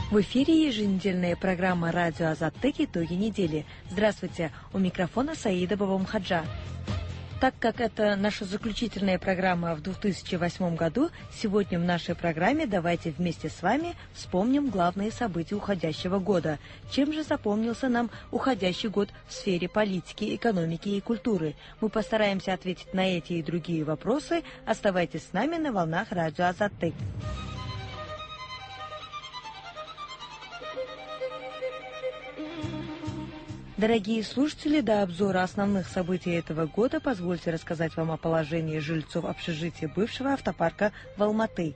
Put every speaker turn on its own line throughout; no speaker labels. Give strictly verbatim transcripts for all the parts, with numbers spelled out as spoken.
В эфире еженедельная программа «Радио Азаттык. Итоги недели». Здравствуйте, у микрофона Саида Бабамхаджа. Так как это наша заключительная программа в две тысячи восьмом году, сегодня в нашей программе давайте вместе с вами вспомним главные события уходящего года. Чем же запомнился нам уходящий год в сфере политики, экономики и культуры? Мы постараемся ответить на эти и другие вопросы. Оставайтесь с нами на волнах «Радио Азаттык». Дорогие слушатели, до обзора основных событий этого года позвольте рассказать вам о положении жильцов общежития бывшего автопарка в Алматы.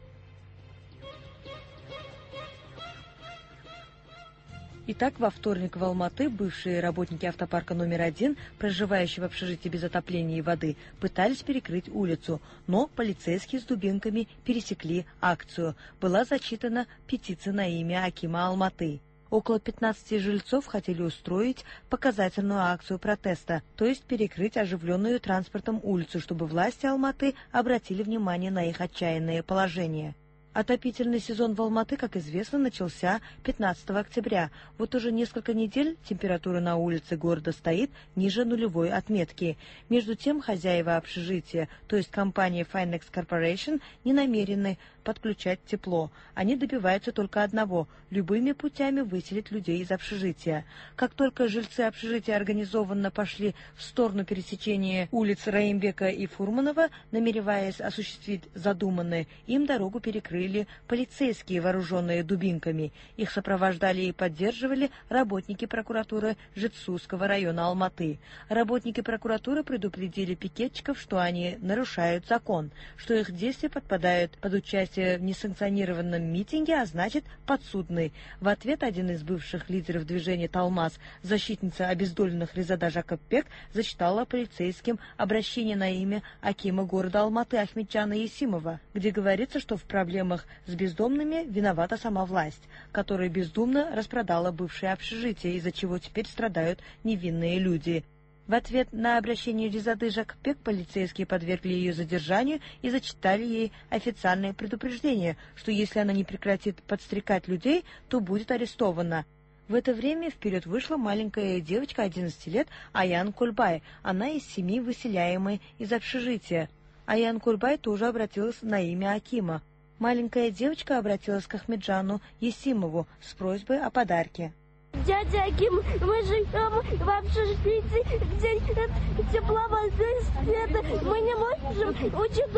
Итак, во вторник в Алматы бывшие работники автопарка номер один, проживающие в общежитии без отопления и воды, пытались перекрыть улицу, но полицейские с дубинками пересекли акцию. Была зачитана петиция на имя Акима Алматы. Около пятнадцати жильцов хотели устроить показательную акцию протеста, то есть перекрыть оживленную транспортом улицу, чтобы власти Алматы обратили внимание на их отчаянное положение. Отопительный сезон в Алматы, как известно, начался пятнадцатого октября. Вот уже несколько недель температура на улице города стоит ниже нулевой отметки. Между тем, хозяева общежития, то есть компания Finex Corporation, не намерены подключать тепло. Они добиваются только одного – любыми путями выселить людей из общежития. Как только жильцы общежития организованно пошли в сторону пересечения улиц Раимбека и Фурманова, намереваясь осуществить задуманное, им дорогу перекрыли полицейские, вооруженные дубинками. Их сопровождали и поддерживали работники прокуратуры Жетсусского района Алматы. Работники прокуратуры предупредили пикетчиков, что они нарушают закон, что их действия подпадают под участие в несанкционированном митинге, а значит подсудный. В ответ один из бывших лидеров движения «Талмас», защитница обездоленных Резада Жакопбек, зачитала полицейским обращение на имя акима города Алматы Ахметджана Есимова, где говорится, что в проблемах с бездомными виновата сама власть, которая бездумно распродала бывшее общежитие, из-за чего теперь страдают невинные люди. В ответ на обращение Резады Жакопбек полицейские подвергли ее задержанию и зачитали ей официальное предупреждение, что если она не прекратит подстрекать людей, то будет арестована. В это время вперед вышла маленькая девочка одиннадцати лет Аян Кульбай. Она из семьи, выселяемой из общежития. Аян Кульбай тоже обратилась на имя Акима. Маленькая девочка обратилась к Ахметджану Есимову с просьбой о подарке.
Дядя Аким, мы живем в общежитии, где тепла, воды, света. Мы не можем учить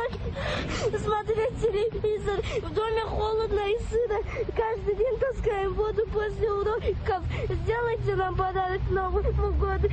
уроки, смотреть телевизор. В доме холодно и сыро. Каждый день таскаем воду после уроков. Сделайте нам подарок к Новому году.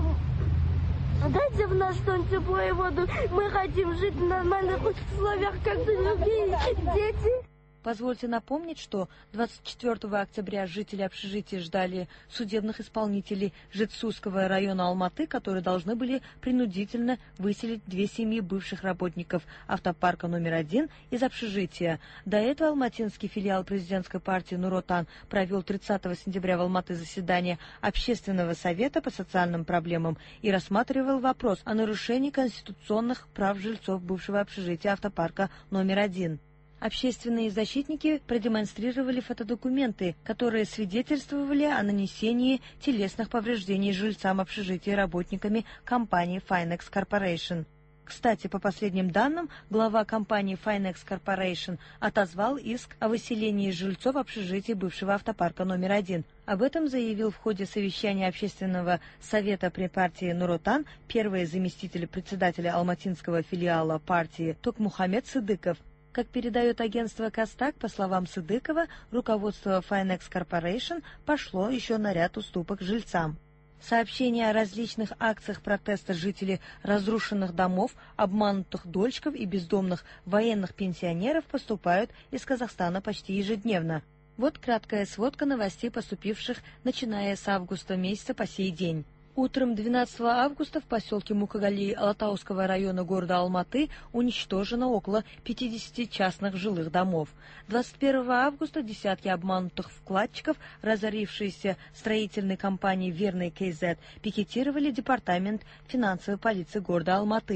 Дайте в нас что-нибудь тепло и воду. Мы хотим жить в нормальных условиях, как другие дети.
Позвольте напомнить, что двадцать четвёртого октября жители общежития ждали судебных исполнителей Жетсусского района Алматы, которые должны были принудительно выселить две семьи бывших работников автопарка номер один из общежития. До этого алматинский филиал президентской партии Нур-Отан провел тридцатого сентября в Алматы заседание Общественного совета по социальным проблемам и рассматривал вопрос о нарушении конституционных прав жильцов бывшего общежития автопарка номер один. Общественные защитники продемонстрировали фотодокументы, которые свидетельствовали о нанесении телесных повреждений жильцам общежития работниками компании Finex Corporation. Кстати, по последним данным, глава компании Finex Corporation отозвал иск о выселении жильцов общежития бывшего автопарка номер один. Об этом заявил в ходе совещания Общественного совета при партии Нур-Отан первый заместитель председателя алматинского филиала партии Токмухамед Сыдыков. Как передает агентство Костак, по словам Сыдыкова, руководство Finex Corporation пошло еще на ряд уступок жильцам. Сообщения о различных акциях протеста жителей разрушенных домов, обманутых дольщиков и бездомных военных пенсионеров поступают из Казахстана почти ежедневно. Вот краткая сводка новостей, поступивших начиная с августа месяца по сей день. Утром двенадцатого августа в поселке Мукагали Алатауского района города Алматы уничтожено около пятидесяти частных жилых домов. двадцать первого августа десятки обманутых вкладчиков, разорившейся строительной компании «Верный КЗ», пикетировали департамент финансовой полиции города Алматы.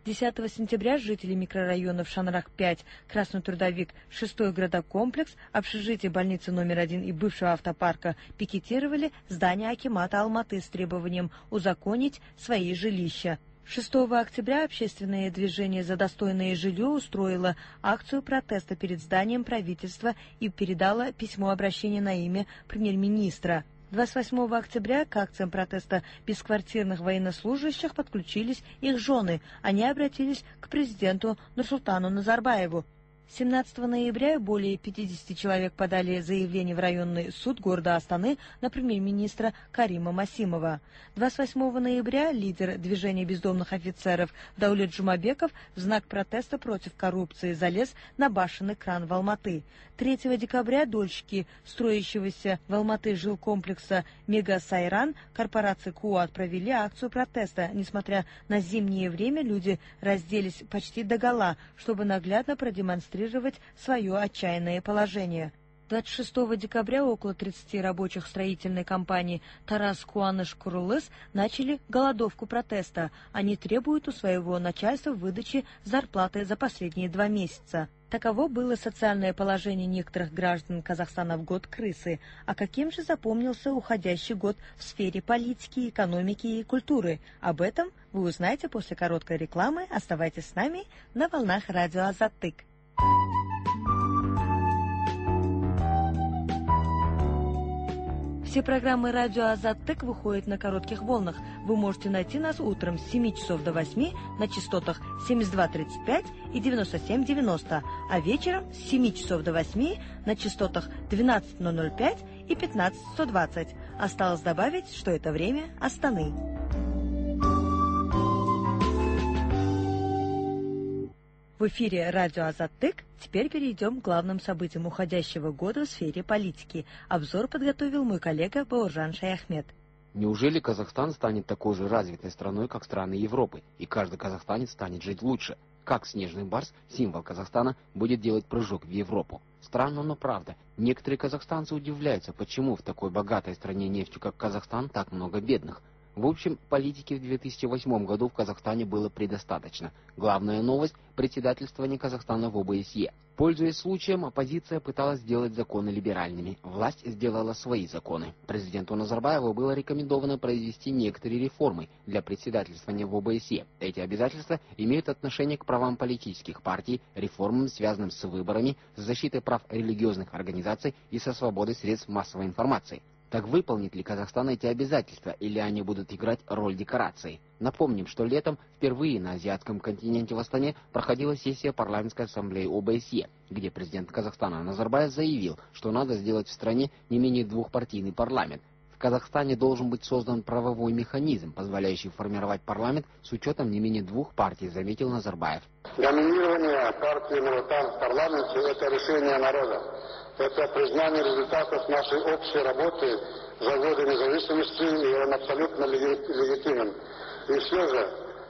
десятого сентября жители микрорайонов Шанрах пять, Красный Трудовик, шестой градокомплекс, общежитие больницы номер один и бывшего автопарка пикетировали здание акимата Алматы с требованием узаконить свои жилища. шестого октября общественное движение «За достойное жилье» устроило акцию протеста перед зданием правительства и передало письмо обращения на имя премьер-министра. двадцать восьмого октября к акциям протеста бесквартирных военнослужащих подключились их жены. Они обратились к президенту Нурсултану Назарбаеву. семнадцатого ноября более пятидесяти человек подали заявление в районный суд города Астаны на премьер-министра Карима Масимова. двадцать восьмого ноября лидер движения бездомных офицеров Даулет Джумабеков в знак протеста против коррупции залез на башенный кран в Алматы. третьего декабря дольщики строящегося в Алматы жилкомплекса Мега Сайран корпорации КУАТ провели акцию протеста. Несмотря на зимнее время, люди разделись почти догола, чтобы наглядно продемонстрировать свое отчаянное положение. двадцать шестого декабря около тридцати рабочих строительной компании Тарас Куаныш Курулыс начали голодовку протеста. Они требуют у своего начальства выдачи зарплаты за последние два месяца. Таково было социальное положение некоторых граждан Казахстана в год крысы. А каким же запомнился уходящий год в сфере политики, экономики и культуры? Об этом вы узнаете после короткой рекламы. Оставайтесь с нами на волнах радио Азаттык. Все программы радио Азаттык выходят на коротких волнах. Вы можете найти нас утром с семи часов до восьми на частотах семьдесят два тридцать пять и девяносто семь девяносто, а вечером с семи часов до восьми на частотах двенадцать ноль ноль пять и пятнадцать сто двадцать. Осталось добавить, что это время Астаны. В эфире радио Азаттык. Теперь перейдем к главным событиям уходящего года в сфере политики. Обзор подготовил мой коллега Бауржан Шаяхмед.
Неужели Казахстан станет такой же развитой страной, как страны Европы, и каждый казахстанец станет жить лучше? Как снежный барс, символ Казахстана, будет делать прыжок в Европу? Странно, но правда. Некоторые казахстанцы удивляются, почему в такой богатой стране нефтью, как Казахстан, так много бедных. В общем, политики в две тысячи восьмом году в Казахстане было предостаточно. Главная новость – председательствование Казахстана в ОБСЕ. Пользуясь случаем, оппозиция пыталась сделать законы либеральными. Власть сделала свои законы. Президенту Назарбаеву было рекомендовано произвести некоторые реформы для председательствования в ОБСЕ. Эти обязательства имеют отношение к правам политических партий, реформам, связанным с выборами, с защитой прав религиозных организаций и со свободой средств массовой информации. Так выполнит ли Казахстан эти обязательства, или они будут играть роль декорации? Напомним, что летом впервые на азиатском континенте в Астане проходила сессия парламентской ассамблеи ОБСЕ, где президент Казахстана Назарбаев заявил, что надо сделать в стране не менее двухпартийный парламент. В Казахстане должен быть создан правовой механизм, позволяющий формировать парламент с учетом не менее двух партий, заметил Назарбаев.
Доминирование партии Нур-Отан в парламенте – это решение народа. Это признание результатов нашей общей работы за годы независимости, и он абсолютно легитимен. И все же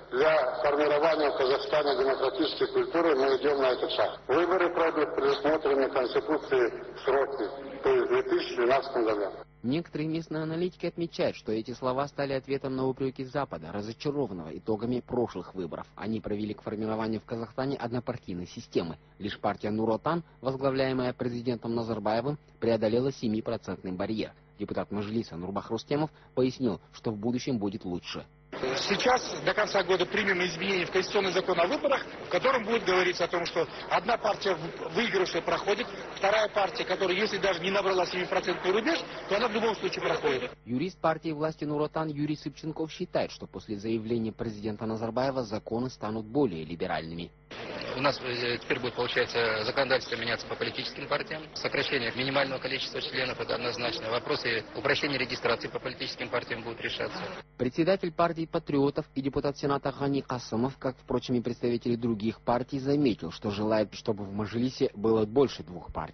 для формирования в Казахстане демократической культуры мы идем на этот шаг. Выборы пройдут предусмотренные Конституцией сроки, то есть в две тысячи двенадцатом году.
Некоторые местные аналитики отмечают, что эти слова стали ответом на упреки Запада, разочарованного итогами прошлых выборов. Они привели к формированию в Казахстане однопартийной системы. Лишь партия Нур-Отан, возглавляемая президентом Назарбаевым, преодолела семипроцентный барьер. Депутат Мажилиса Нурбах Рустемов пояснил, что в будущем будет лучше.
Сейчас до конца года примем изменения в Конституционный закон о выборах, в котором будет говориться о том, что одна партия выигрышная проходит, вторая партия, которая, если даже не набрала семипроцентный рубеж, то она в любом случае проходит.
Юрист партии власти Нур-Отан Юрий Сыпченков считает, что после заявления президента Назарбаева законы станут более либеральными.
У нас теперь будет, получается, законодательство меняться по политическим партиям. Сокращение минимального количества членов – это однозначно. Вопросы упрощения регистрации по политическим партиям будут решаться.
Председатель партии патриотов и депутат Сената Гани Касымов, как, впрочем, и представители других партий, заметил, что желает, чтобы в Мажилисе было больше двух партий.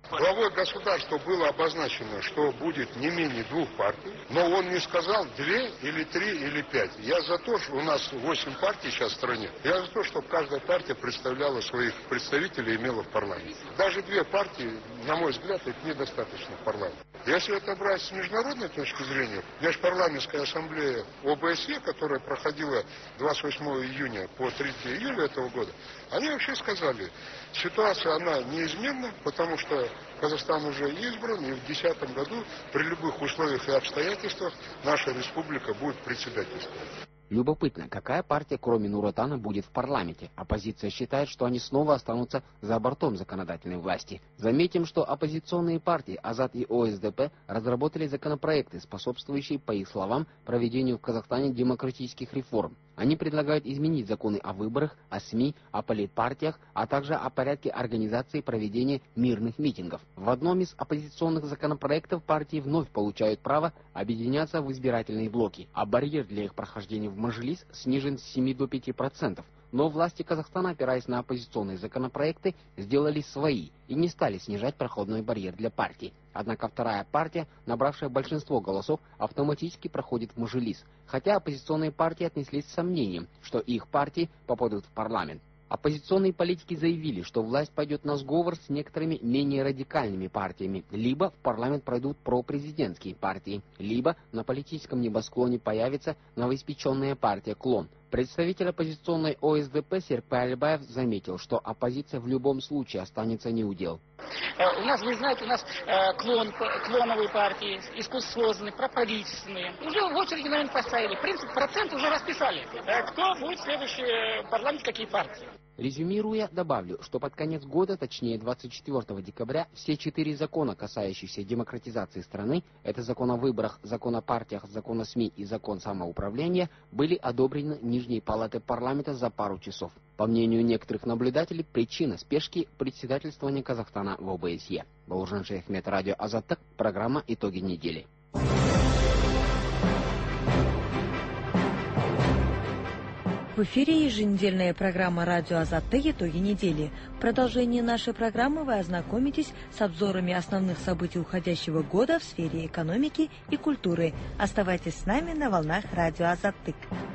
Главой государства было обозначено, что будет не менее двух партий, но он не сказал две или три или пять. Я за то, что у нас восемь партий сейчас в стране, я за то, чтобы каждая партия представляла своих представителей и имела в парламенте. Даже две партии, на мой взгляд, это недостаточно в парламенте. Если это брать с международной точки зрения, Межпарламентская ассамблея ОБСЕ, которая проходила двадцать восьмого июня по третьего июля этого года, они вообще сказали, ситуация она неизменна, потому что Казахстан уже избран, и в две тысячи десятом году при любых условиях и обстоятельствах наша республика будет председательствовать.
Любопытно, какая партия, кроме Нур-Отана, будет в парламенте? Оппозиция считает, что они снова останутся за бортом законодательной власти. Заметим, что оппозиционные партии Азат и О С Д П разработали законопроекты, способствующие, по их словам, проведению в Казахстане демократических реформ. Они предлагают изменить законы о выборах, о СМИ, о политпартиях, а также о порядке организации и проведения мирных митингов. В одном из оппозиционных законопроектов партии вновь получают право объединяться в избирательные блоки, а барьер для их прохождения в Мажилис снижен с семи до пяти процентов. Но власти Казахстана, опираясь на оппозиционные законопроекты, сделали свои и не стали снижать проходной барьер для партий. Однако вторая партия, набравшая большинство голосов, автоматически проходит в Мажилис, хотя оппозиционные партии отнеслись с сомнением, что их партии попадут в парламент. Оппозиционные политики заявили, что власть пойдет на сговор с некоторыми менее радикальными партиями, либо в парламент пройдут пропрезидентские партии, либо на политическом небосклоне появится новоиспеченная партия «Клон». Представитель оппозиционной О С Д П Серкбай Алибаев заметил, что оппозиция в любом случае останется неудел.
У нас, вы знаете, у нас э, клон, клоновые партии, искусственно созданные, проправительственные. Уже в очереди, наверное, поставили. В принципе, процент уже расписали. Э, кто будет в следующий парламент, какие партии.
Резюмируя, добавлю, что под конец года, точнее двадцать четвёртого декабря, все четыре закона, касающиеся демократизации страны, это закон о выборах, закон о партиях, закон о СМИ и закон самоуправления, были одобрены Нижней палатой парламента за пару часов. По мнению некоторых наблюдателей, причина спешки – председательствования Казахстана в О Б С Е. Бауыржан Шаяхмет, радио Азаттык, программа «Итоги недели».
В эфире еженедельная программа «Радио Азаттык. Итоги недели». В продолжении нашей программы вы ознакомитесь с обзорами основных событий уходящего года в сфере экономики и культуры. Оставайтесь с нами на волнах «Радио Азаттык».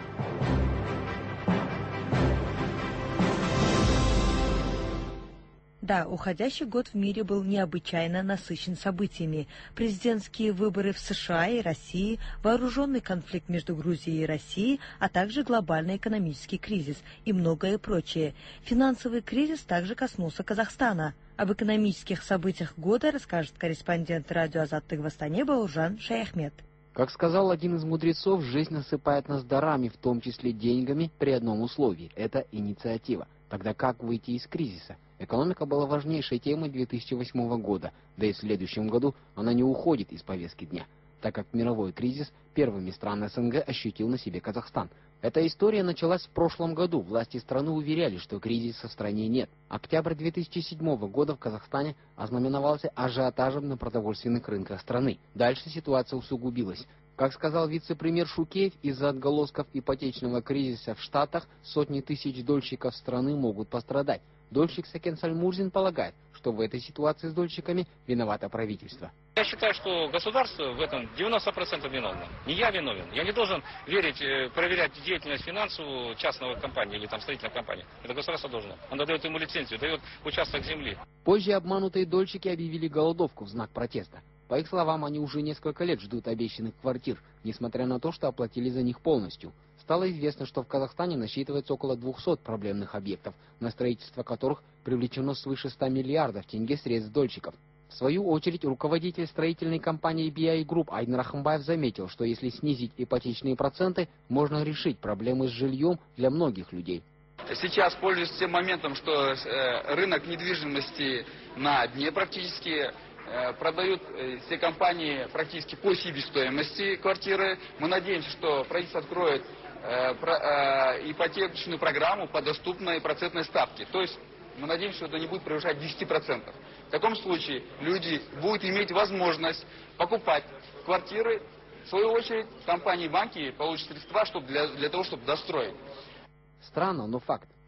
Да, уходящий год в мире был необычайно насыщен событиями. Президентские выборы в США и России, вооруженный конфликт между Грузией и Россией, а также глобальный экономический кризис и многое прочее. Финансовый кризис также коснулся Казахстана. Об экономических событиях года расскажет корреспондент радио Азаттык в Астане Бауыржан Шаяхмет.
Как сказал один из мудрецов, жизнь насыпает нас дарами, в том числе деньгами, при одном условии – это инициатива. Тогда как выйти из кризиса? Экономика была важнейшей темой две тысячи восьмого года, да и в следующем году она не уходит из повестки дня, так как мировой кризис первыми стран С Н Г ощутил на себе Казахстан. Эта история началась в прошлом году. Власти страны уверяли, что кризиса в стране нет. Октябрь две тысячи седьмого года в Казахстане ознаменовался ажиотажем на продовольственных рынках страны. Дальше ситуация усугубилась. Как сказал вице-премьер Шукеев, из-за отголосков ипотечного кризиса в Штатах сотни тысяч дольщиков страны могут пострадать. Дольщик Сакен Сальмурзин полагает, что в этой ситуации с дольщиками виновато правительство.
Я считаю, что государство в этом девяносто процентов виновно. Не я виновен. Я не должен верить, проверять деятельность финансовую частного компании или там строительной компании. Это государство должно. Оно дает ему лицензию, дает участок земли.
Позже обманутые дольщики объявили голодовку в знак протеста. По их словам, они уже несколько лет ждут обещанных квартир, несмотря на то, что оплатили за них полностью. Стало известно, что в Казахстане насчитывается около двухсот проблемных объектов, на строительство которых привлечено свыше ста миллиардов тенге средств дольщиков. В свою очередь, руководитель строительной компании Би Ай Group Айдин Рахымбаев заметил, что если снизить ипотечные проценты, можно решить проблемы с жильем для многих людей.
Сейчас, пользуясь тем моментом, что рынок недвижимости на дне практически, продают все компании практически по себестоимости квартиры. Мы надеемся, что правительство откроет ипотечную программу по доступной процентной ставке. То есть мы надеемся, что это не будет превышать десять процентов. В таком случае люди будут иметь возможность покупать квартиры. В свою очередь компании и банки получат средства чтобы для, для того, чтобы достроить.
Странно, но факт.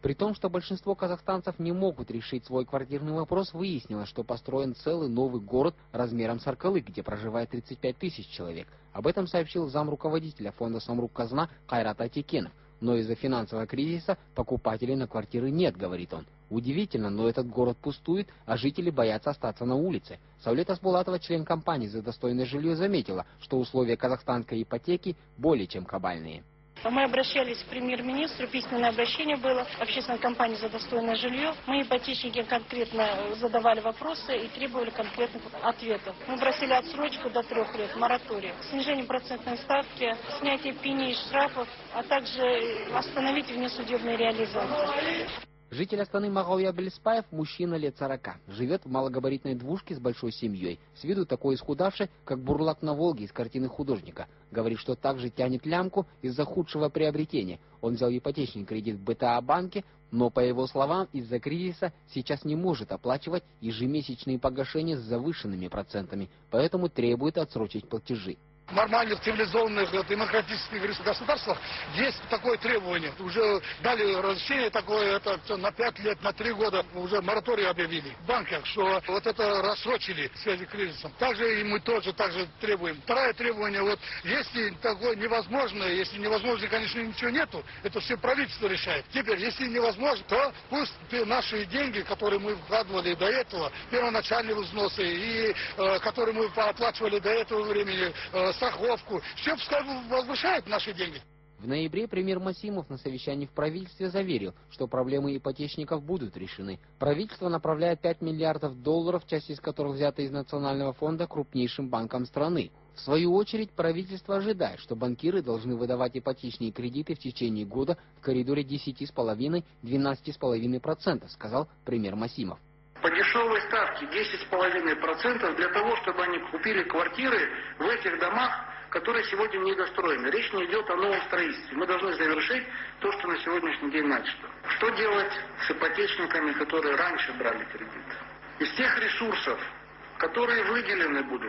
При том, что большинство казахстанцев не могут решить свой квартирный вопрос, выяснилось, что построен целый новый город размером с Аркалык, где проживает тридцать пять тысяч человек. Об этом сообщил замруководителя фонда «Самрук-Казна» Кайрат Атикенов. Но из-за финансового кризиса покупателей на квартиры нет, говорит он. Удивительно, но этот город пустует, а жители боятся остаться на улице. Саулет Асбулатова, член компании «За достойное жилье», заметила, что условия казахстанской ипотеки более чем кабальные.
Мы обращались к премьер-министру, письменное обращение было в общественной компании «За достойное жилье». Мы, ипотечники, конкретно задавали вопросы и требовали конкретных ответов. Мы просили отсрочку до трех лет, мораторий, снижение процентной ставки, снятие пени и штрафов, а также остановить внесудебные реализации.
Житель Астаны Магауя Белеспаев, мужчина лет сорока, живет в малогабаритной двушке с большой семьей, с виду такой исхудавший, как бурлак на Волге из картины художника. Говорит, что также тянет лямку из-за худшего приобретения. Он взял ипотечный кредит в БТА-банке, но, по его словам, из-за кризиса сейчас не может оплачивать ежемесячные погашения с завышенными процентами, поэтому требует отсрочить платежи.
В нормальных, цивилизованных, демократических государствах есть такое требование. Уже дали разрешение такое, это на пять лет, на три года уже мораторий объявили в банках, что вот это рассрочили в связи с кризисом. Также и мы тоже также требуем. Второе требование, вот если такое невозможно, если невозможно, конечно, ничего нету, это все правительство решает. Теперь, если невозможно, то пусть наши деньги, которые мы вкладывали до этого, первоначальные взносы, и э, которые мы оплачивали до этого времени, э, страховку, все пускай возвышают наши деньги.
В ноябре премьер Масимов на совещании в правительстве заверил, что проблемы ипотечников будут решены. Правительство направляет пять миллиардов долларов, часть из которых взята из Национального фонда, крупнейшим банкам страны. В свою очередь, правительство ожидает, что банкиры должны выдавать ипотечные кредиты в течение года в коридоре десять с половиной — двенадцать с половиной процентов, сказал премьер Масимов.
По дешевой ставке десять с половиной процентов для того, чтобы они купили квартиры в этих домах, которые сегодня недостроены. Речь не идет о новом строительстве. Мы должны завершить то, что на сегодняшний день начато. Что делать с ипотечниками, которые раньше брали кредит? Из тех ресурсов, которые выделены будут,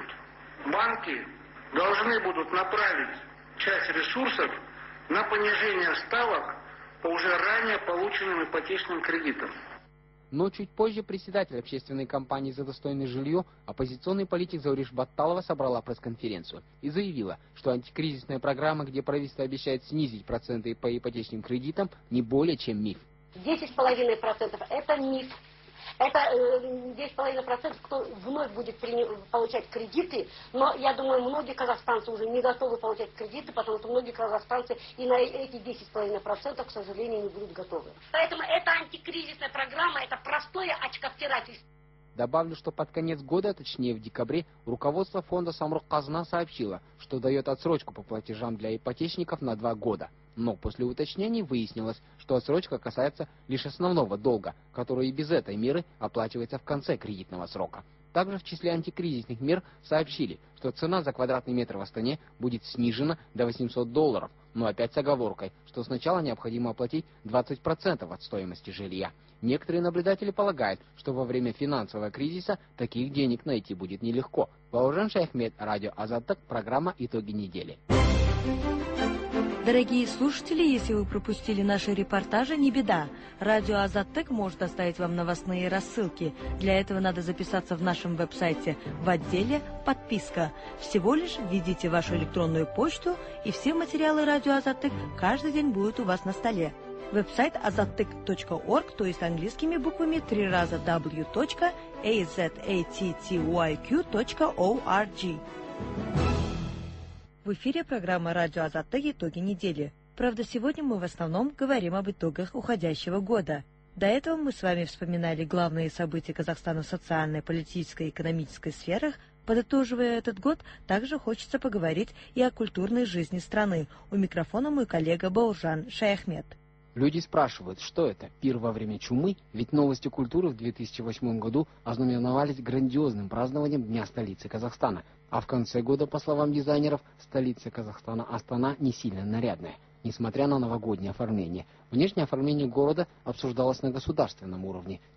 банки должны будут направить часть ресурсов на понижение ставок по уже ранее полученным ипотечным кредитам.
Но чуть позже председатель общественной компании «За достойное жилье», оппозиционный политик Зауриш Батталова, собрала пресс-конференцию и заявила, что антикризисная программа, где правительство обещает снизить проценты по ипотечным кредитам, не более чем миф.
десять с половиной процентов – это миф. Это десять с половиной процентов, кто вновь будет получать кредиты, но я думаю, многие казахстанцы уже не готовы получать кредиты, потому что многие казахстанцы и на эти десять с половиной процентов, к сожалению, не будут готовы. Поэтому эта антикризисная программа – это простое очковтирательство.
Добавлю, что под конец года, точнее в декабре, руководство фонда «Самрук-Казна» сообщило, что дает отсрочку по платежам для ипотечников на два года. Но после уточнений выяснилось, что отсрочка касается лишь основного долга, который и без этой меры оплачивается в конце кредитного срока. Также в числе антикризисных мер сообщили, что цена за квадратный метр в Астане будет снижена до восьмисот долларов, но опять с оговоркой, что сначала необходимо оплатить двадцать процентов от стоимости жилья. Некоторые наблюдатели полагают, что во время финансового кризиса таких денег найти будет нелегко. Бауыржан Шаяхмет, радио Азаттык, программа «Итоги недели».
Дорогие слушатели, если вы пропустили наши репортажи, не беда. Радио Азаттык может оставить вам новостные рассылки. Для этого надо записаться в нашем веб-сайте в отделе «Подписка». Всего лишь введите вашу электронную почту, и все материалы радио Азаттык каждый день будут у вас на столе. Веб-сайт азаттык точка орг, то есть английскими буквами три раза дабл ю точка азаттык точка орг. В эфире программа «Радио Азаттык. Итоги недели». Правда, сегодня мы в основном говорим об итогах уходящего года. До этого мы с вами вспоминали главные события Казахстана в социальной, политической и экономической сферах. Подытоживая этот год, также хочется поговорить и о культурной жизни страны. У микрофона мой коллега Бауыржан Шаяхмет.
Люди спрашивают, что это, пир во время чумы? Ведь новости культуры в две тысячи восьмом году ознаменовались грандиозным празднованием Дня столицы Казахстана. А в конце года, по словам дизайнеров, столица Казахстана Астана не сильно нарядная, несмотря на новогоднее оформление. Внешнее оформление города обсуждалось на государственном уровне.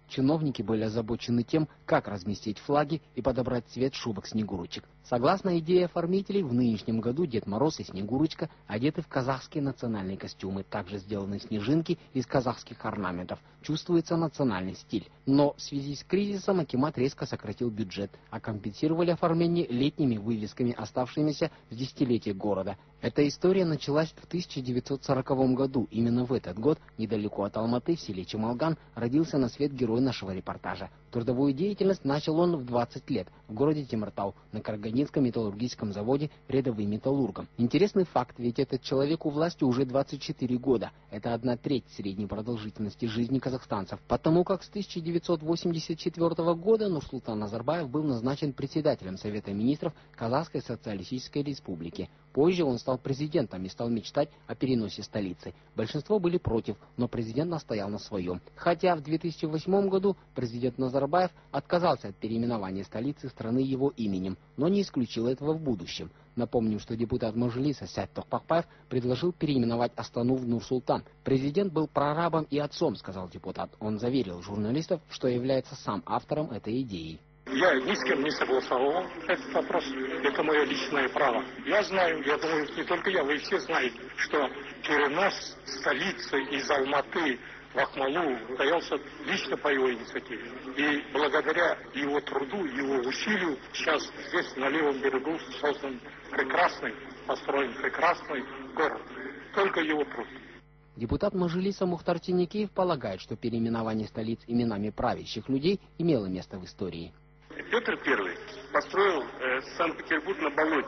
чиновники были озабочены тем, как разместить флаги и подобрать цвет шубок Снегурочек. Согласно идее оформителей, в нынешнем году Дед Мороз и Снегурочка одеты в казахские национальные костюмы. Также сделаны снежинки из казахских орнаментов. Чувствуется национальный стиль. Но в связи с кризисом акимат резко сократил бюджет, а компенсировали оформление летними вывесками, оставшимися в десятилетие города. Эта история началась в тысяча девятьсот сороковом году. Именно в этот год, недалеко от Алматы, в селе Чемалган, родился на свет герой нашего репортажа. Трудовую деятельность начал он в двадцать лет в городе Темиртау на Карагандинском металлургическом заводе рядовым металлургом. Интересный факт, ведь этот человек у власти уже двадцать четыре года. Это одна треть средней продолжительности жизни казахстанцев. Потому как с тысяча девятьсот восемьдесят четвёртого года Нурсултан Назарбаев был назначен председателем Совета министров Казахской социалистической республики. Позже он стал президентом и стал мечтать о переносе столицы. Большинство были против, но президент настоял на своем. Хотя в две тысячи восьмом году президент Назарбаев отказался от переименования столицы страны его именем, но не исключил этого в будущем. Напомним, что депутат Мажилиса Сять Токпакбаев предложил переименовать Астану в Нур-Султан. Президент был прорабом и отцом, сказал депутат. Он заверил журналистов, что является сам автором этой идеи.
Я ни с кем не согласовал этот вопрос. Это мое личное право. Я знаю, я думаю, не только я, вы все знаете, что перенос столицы из Алматы в Акмалу состоялся лично по его инициативе. И благодаря его труду, его усилию, сейчас здесь, на левом берегу, создан прекрасный, построен прекрасный город. Только его труд.
Депутат Мажилиса Мухтар Тинникеев полагает, что переименование столиц именами правящих людей имело место в истории.
Петр Первый построил э, Санкт-Петербург на болоте.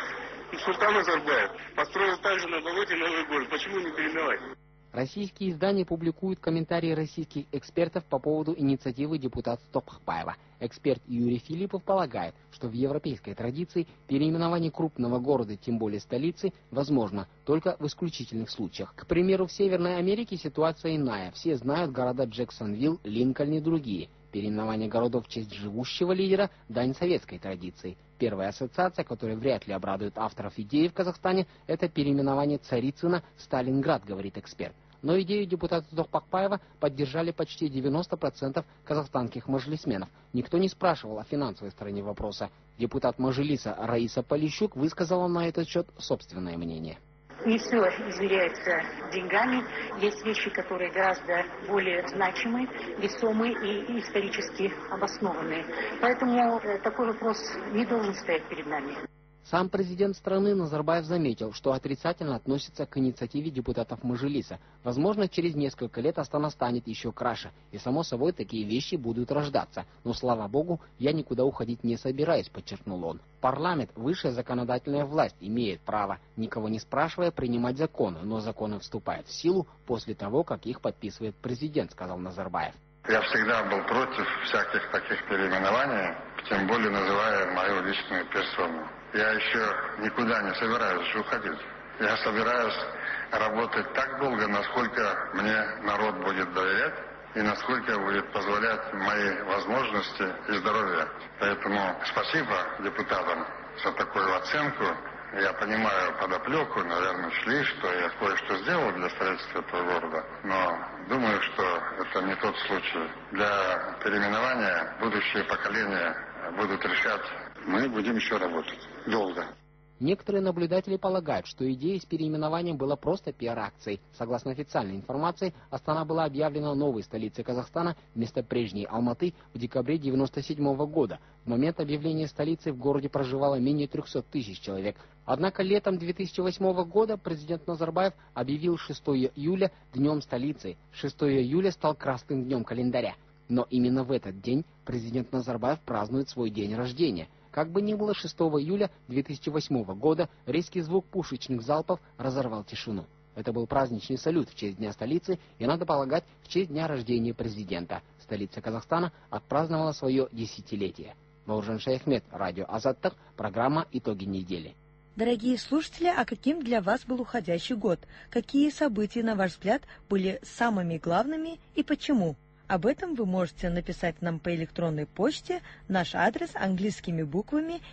Султан Назарбаев построил также на болоте новый город. Почему не переименовать?
Российские издания публикуют комментарии российских экспертов по поводу инициативы депутата Токпакбаева. Эксперт Юрий Филиппов полагает, что в европейской традиции переименование крупного города, тем более столицы, возможно только в исключительных случаях. К примеру, в Северной Америке ситуация иная. Все знают города Джексонвилл, Линкольн и другие. Переименование городов в честь живущего лидера – дань советской традиции. Первая ассоциация, которая вряд ли обрадует авторов идеи в Казахстане, это переименование Царицына в Сталинград, говорит эксперт. Но идею депутата Токпакбаева поддержали почти девяносто процентов казахстанских мажилисменов. Никто не спрашивал о финансовой стороне вопроса. Депутат Мажилиса Раиса Полищук высказала на этот счет собственное мнение.
Не все измеряется деньгами. Есть вещи, которые гораздо более значимые, весомые и исторически обоснованные. Поэтому такой вопрос не должен стоять перед нами.
Сам президент страны Назарбаев заметил, что отрицательно относится к инициативе депутатов Мажилиса. Возможно, через несколько лет Астана станет еще краше, и само собой такие вещи будут рождаться. Но, слава богу, я никуда уходить не собираюсь, подчеркнул он. Парламент, высшая законодательная власть, имеет право, никого не спрашивая, принимать законы, но законы вступают в силу после того, как их подписывает президент, сказал Назарбаев.
Я всегда был против всяких таких переименований, тем более называя мою личную персону. Я еще никуда не собираюсь уходить. Я собираюсь работать так долго, насколько мне народ будет доверять и насколько будет позволять мои возможности и здоровье. Поэтому спасибо депутатам за такую оценку. Я понимаю подоплеку, наверное, шли, что я кое-что сделал для строительства этого города, но думаю, что это не тот случай. Для переименования будущее поколение будут решать. Мы будем еще работать. Долго.
Некоторые наблюдатели полагают, что идея с переименованием была просто пиар-акцией. Согласно официальной информации, Астана была объявлена новой столицей Казахстана вместо прежней Алматы в декабре девяносто седьмого года. В момент объявления столицы в городе проживало менее трехсот тысяч человек. Однако летом две тысячи восьмого года президент Назарбаев объявил шестого июля днем столицы. шестого июля стал красным днем календаря. Но именно в этот день президент Назарбаев празднует свой день рождения. Как бы ни было, шестого июля две тысячи восьмого года резкий звук пушечных залпов разорвал тишину. Это был праздничный салют в честь Дня столицы и, надо полагать, в честь дня рождения президента. Столица Казахстана отпраздновала свое десятилетие. Бауыржан Шаяхмет, радио Азаттык, программа «Итоги недели».
Дорогие слушатели, а каким для вас был уходящий год? Какие события, на ваш взгляд, были самыми главными и почему? Об этом вы можете написать нам по электронной почте. Наш адрес английскими буквами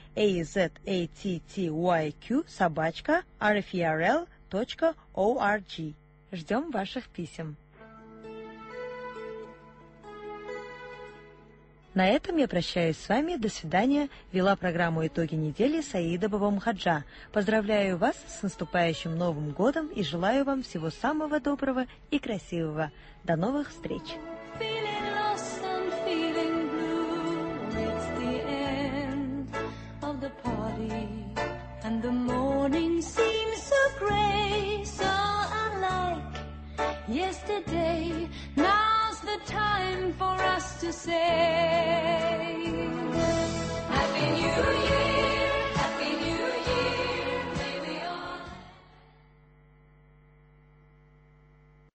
azattyq собачка rfrl точка org. Ждем ваших писем. На этом я прощаюсь с вами. До свидания. Вела программу «Итоги недели» Саида Бабамхаджа. Поздравляю вас с наступающим Новым годом и желаю вам всего самого доброго и красивого. До новых встреч.
Yesterday, now's the time for us to say Happy New Year.